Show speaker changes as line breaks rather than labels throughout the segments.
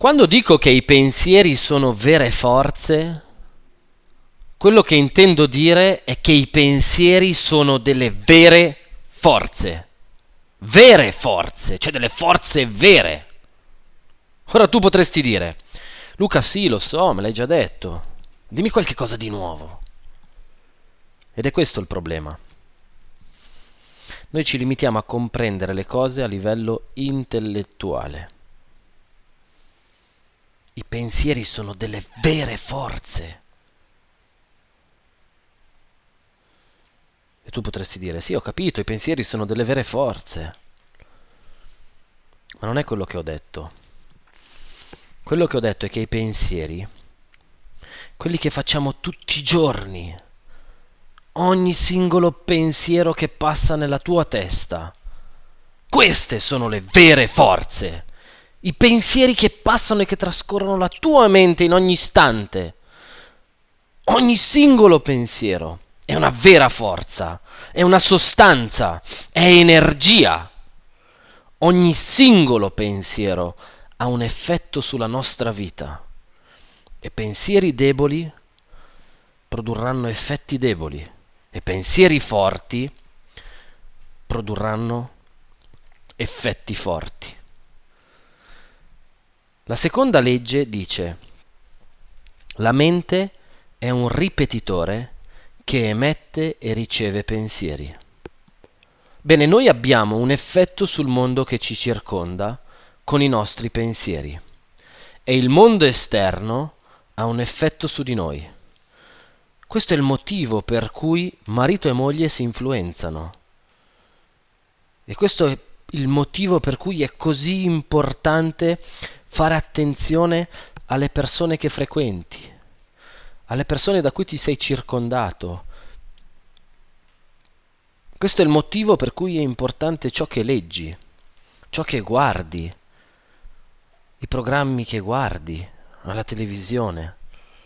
Quando dico che i pensieri sono vere forze, quello che intendo dire è che i pensieri sono delle vere forze, cioè delle forze vere. Ora tu potresti dire, Luca, sì, lo so, me l'hai già detto, dimmi qualche cosa di nuovo. Ed è questo il problema. Noi ci limitiamo a comprendere le cose a livello intellettuale. I pensieri sono delle vere forze. E tu potresti dire, sì, ho capito, i pensieri sono delle vere forze. Ma non è quello che ho detto. Quello che ho detto è che i pensieri, quelli che facciamo tutti i giorni, ogni singolo pensiero che passa nella tua testa, queste sono le vere forze. I pensieri che passano e che trascorrono la tua mente in ogni istante. Ogni singolo pensiero è una vera forza, è una sostanza, è energia. Ogni singolo pensiero ha un effetto sulla nostra vita e pensieri deboli produrranno effetti deboli e pensieri forti produrranno effetti forti. La seconda legge dice: la mente è un ripetitore che emette e riceve pensieri. Bene, noi abbiamo un effetto sul mondo che ci circonda con i nostri pensieri e il mondo esterno ha un effetto su di noi. Questo è il motivo per cui marito e moglie si influenzano. E questo è il motivo per cui è così importante fare attenzione alle persone che frequenti, alle persone da cui ti sei circondato. Questo è il motivo per cui è importante ciò che leggi, ciò che guardi, i programmi che guardi alla televisione.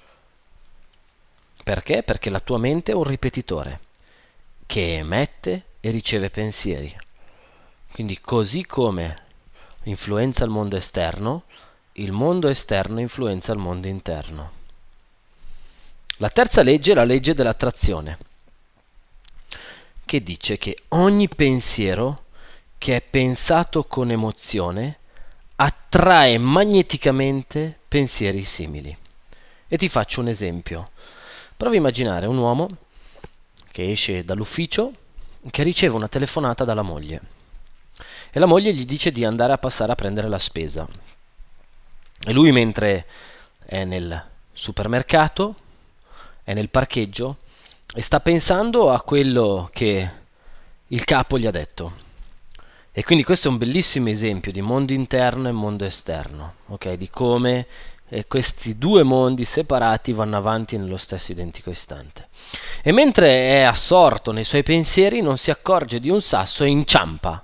Perché? Perché la tua mente è un ripetitore che emette e riceve pensieri. Quindi così come influenza il mondo esterno influenza il mondo interno. La terza legge è la legge dell'attrazione, che dice che ogni pensiero che è pensato con emozione attrae magneticamente pensieri simili. E ti faccio un esempio. Prova a immaginare un uomo che esce dall'ufficio, che riceve una telefonata dalla moglie e la moglie gli dice di andare a passare a prendere la spesa. E lui, mentre è nel supermercato, è nel parcheggio e sta pensando a quello che il capo gli ha detto. E quindi questo è un bellissimo esempio di mondo interno e mondo esterno, ok? Di come questi due mondi separati vanno avanti nello stesso identico istante. E mentre è assorto nei suoi pensieri non si accorge di un sasso e inciampa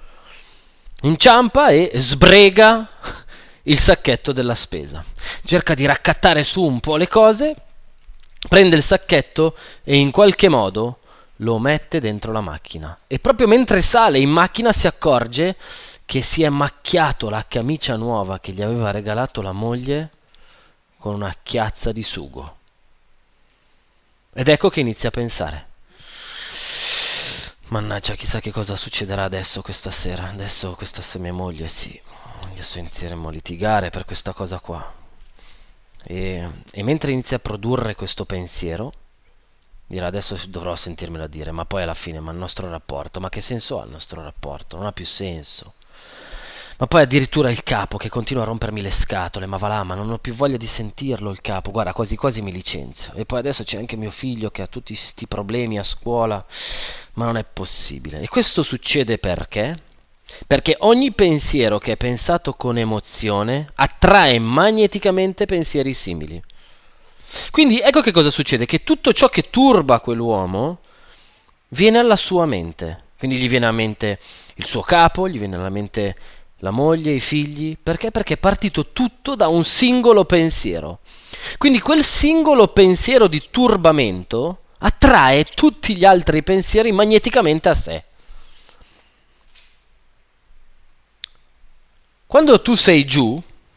e sbrega il sacchetto della spesa. Cerca di raccattare su un po' le cose, prende il sacchetto e in qualche modo lo mette dentro la macchina. E proprio mentre sale in macchina si accorge che si è macchiato la camicia nuova che gli aveva regalato la moglie con una chiazza di sugo. Ed ecco che inizia a pensare: mannaggia, chissà che cosa succederà adesso questa sera. Adesso mia moglie, sì, adesso inizieremo a litigare per questa cosa qua. E mentre inizia a produrre questo pensiero, dirà: adesso dovrò sentirmela dire, ma poi alla fine, ma il nostro rapporto, ma che senso ha il nostro rapporto? Non ha più senso. Ma poi addirittura il capo che continua a rompermi le scatole, ma va là, ma non ho più voglia di sentirlo il capo, guarda, quasi quasi mi licenzio. E poi adesso c'è anche mio figlio che ha tutti questi problemi a scuola, ma non è possibile. E questo succede perché? Perché ogni pensiero che è pensato con emozione attrae magneticamente pensieri simili. Quindi ecco che cosa succede, che tutto ciò che turba quell'uomo viene alla sua mente. Quindi gli viene alla mente il suo capo, gli viene alla mente la moglie, i figli. Perché? Perché è partito tutto da un singolo pensiero. Quindi quel singolo pensiero di turbamento attrae tutti gli altri pensieri magneticamente a sé. Quando tu sei giù,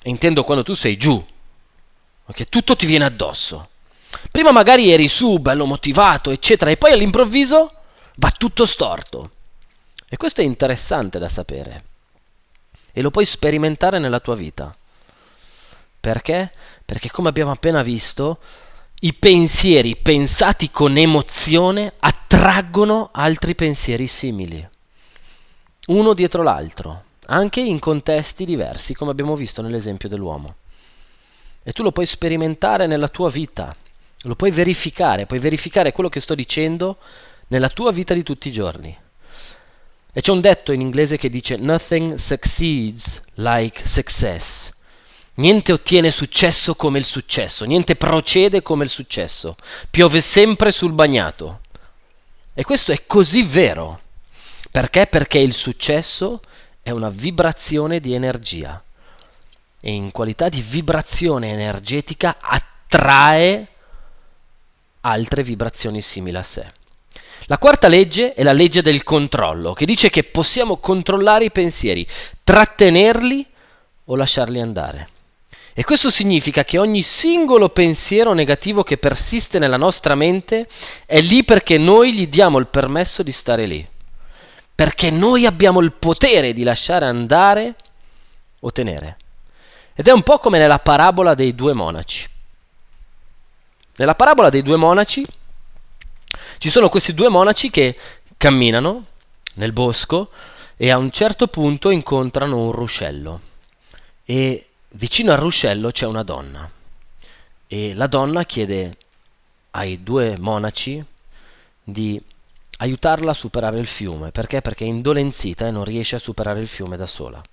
E intendo quando tu sei giù, perché tutto ti viene addosso. Prima magari eri su, bello motivato, eccetera, e poi all'improvviso va tutto storto. E questo è interessante da sapere. E lo puoi sperimentare nella tua vita. Perché? Perché come abbiamo appena visto, i pensieri pensati con emozione attraggono altri pensieri simili, uno dietro l'altro, anche in contesti diversi, come abbiamo visto nell'esempio dell'uomo. E tu lo puoi sperimentare nella tua vita, lo puoi verificare quello che sto dicendo nella tua vita di tutti i giorni. E c'è un detto in inglese che dice "Nothing succeeds like success". Niente ottiene successo come il successo, niente procede come il successo. Piove sempre sul bagnato. E questo è così vero. Perché? Perché il successo è una vibrazione di energia. E in qualità di vibrazione energetica attrae altre vibrazioni simili a sé. La quarta legge è la legge del controllo, che dice che possiamo controllare i pensieri, trattenerli o lasciarli andare. E questo significa che ogni singolo pensiero negativo che persiste nella nostra mente è lì perché noi gli diamo il permesso di stare lì. Perché noi abbiamo il potere di lasciare andare o tenere. Ed è un po' come nella parabola dei due monaci. Nella parabola dei due monaci ci sono questi due monaci che camminano nel bosco e a un certo punto incontrano un ruscello. E vicino al ruscello c'è una donna e la donna chiede ai due monaci di aiutarla a superare il fiume. Perché? Perché è indolenzita e non riesce a superare il fiume da sola.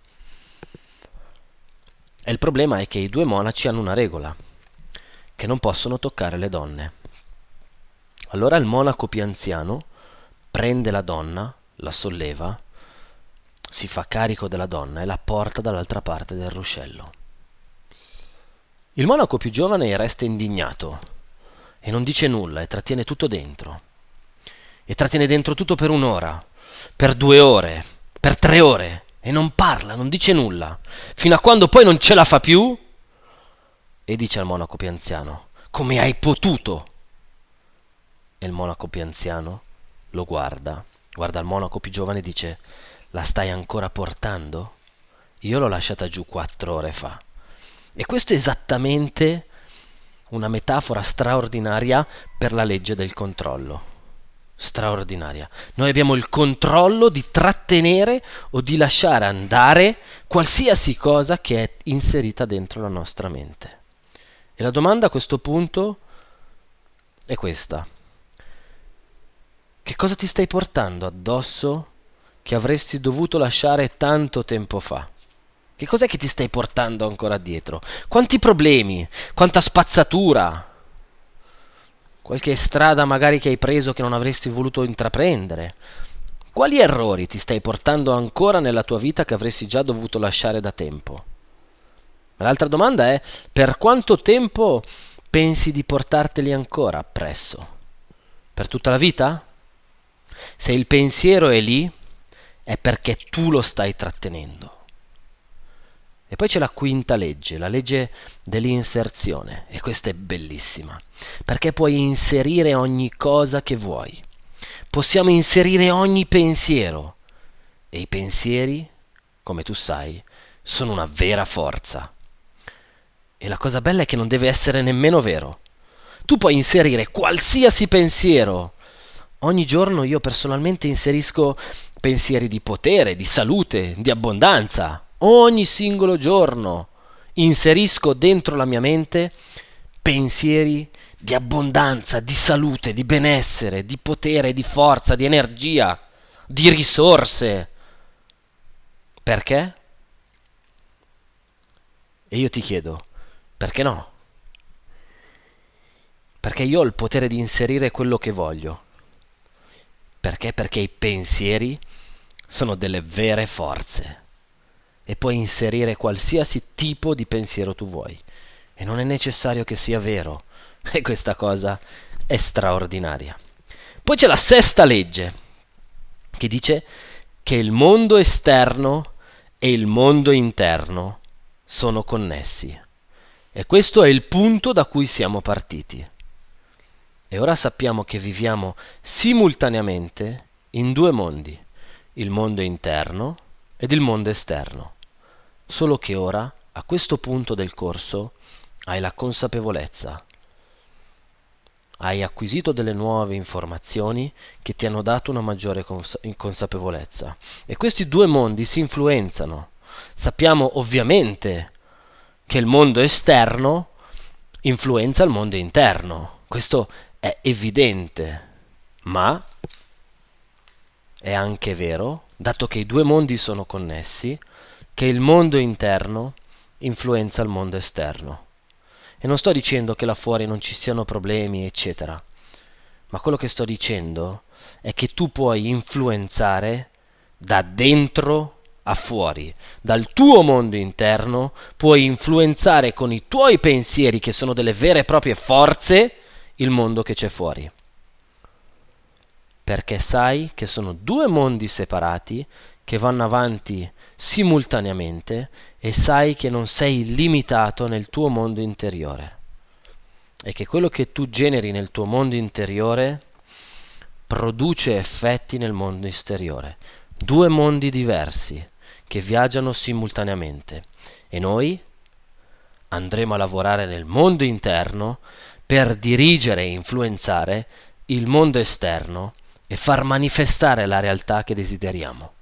E il problema è che i due monaci hanno una regola, che non possono toccare le donne. Allora il monaco più anziano prende la donna, la solleva, si fa carico della donna e la porta dall'altra parte del ruscello. Il monaco più giovane resta indignato e non dice nulla e trattiene tutto dentro. E trattiene dentro tutto per 1 ora, per 2 ore, per 3 ore e non parla, non dice nulla, fino a quando poi non ce la fa più e dice al monaco più anziano: "Come hai potuto?" E il monaco più anziano lo guarda il monaco più giovane e dice: "La stai ancora portando? Io l'ho lasciata giù 4 ore fa." E questo è esattamente una metafora straordinaria per la legge del controllo. Straordinaria. Noi abbiamo il controllo di trattenere o di lasciare andare qualsiasi cosa che è inserita dentro la nostra mente. E la domanda a questo punto è questa: che cosa ti stai portando addosso che avresti dovuto lasciare tanto tempo fa? Che cos'è che ti stai portando ancora dietro? Quanti problemi? Quanta spazzatura? Qualche strada magari che hai preso che non avresti voluto intraprendere? Quali errori ti stai portando ancora nella tua vita che avresti già dovuto lasciare da tempo? L'altra domanda è: per quanto tempo pensi di portarteli ancora appresso? Per tutta la vita? Se il pensiero è lì, è perché tu lo stai trattenendo. E poi c'è la quinta legge, la legge dell'inserzione, e questa è bellissima, perché puoi inserire ogni cosa che vuoi. Possiamo inserire ogni pensiero, e i pensieri, come tu sai, sono una vera forza. E la cosa bella è che non deve essere nemmeno vero. Tu puoi inserire qualsiasi pensiero. Ogni giorno io personalmente inserisco pensieri di potere, di salute, di abbondanza. Ogni singolo giorno inserisco dentro la mia mente pensieri di abbondanza, di salute, di benessere, di potere, di forza, di energia, di risorse. Perché? E io ti chiedo, perché no? Perché io ho il potere di inserire quello che voglio. Perché? Perché i pensieri sono delle vere forze. E puoi inserire qualsiasi tipo di pensiero tu vuoi. E non è necessario che sia vero. E questa cosa è straordinaria. Poi c'è la sesta legge, che dice che il mondo esterno e il mondo interno sono connessi. E questo è il punto da cui siamo partiti. E ora sappiamo che viviamo simultaneamente in due mondi, il mondo interno ed il mondo esterno. Solo che ora, a questo punto del corso, hai la consapevolezza. Hai acquisito delle nuove informazioni che ti hanno dato una maggiore consapevolezza. E questi due mondi si influenzano. Sappiamo ovviamente che il mondo esterno influenza il mondo interno. Questo è evidente, ma è anche vero, dato che i due mondi sono connessi, che il mondo interno influenza il mondo esterno. E non sto dicendo che là fuori non ci siano problemi, eccetera, ma quello che sto dicendo è che tu puoi influenzare da dentro a fuori, dal tuo mondo interno, puoi influenzare con i tuoi pensieri, che sono delle vere e proprie forze, il mondo che c'è fuori. Perché sai che sono due mondi separati che vanno avanti simultaneamente e sai che non sei limitato nel tuo mondo interiore e che quello che tu generi nel tuo mondo interiore produce effetti nel mondo esteriore. Due mondi diversi che viaggiano simultaneamente e noi andremo a lavorare nel mondo interno per dirigere e influenzare il mondo esterno e far manifestare la realtà che desideriamo.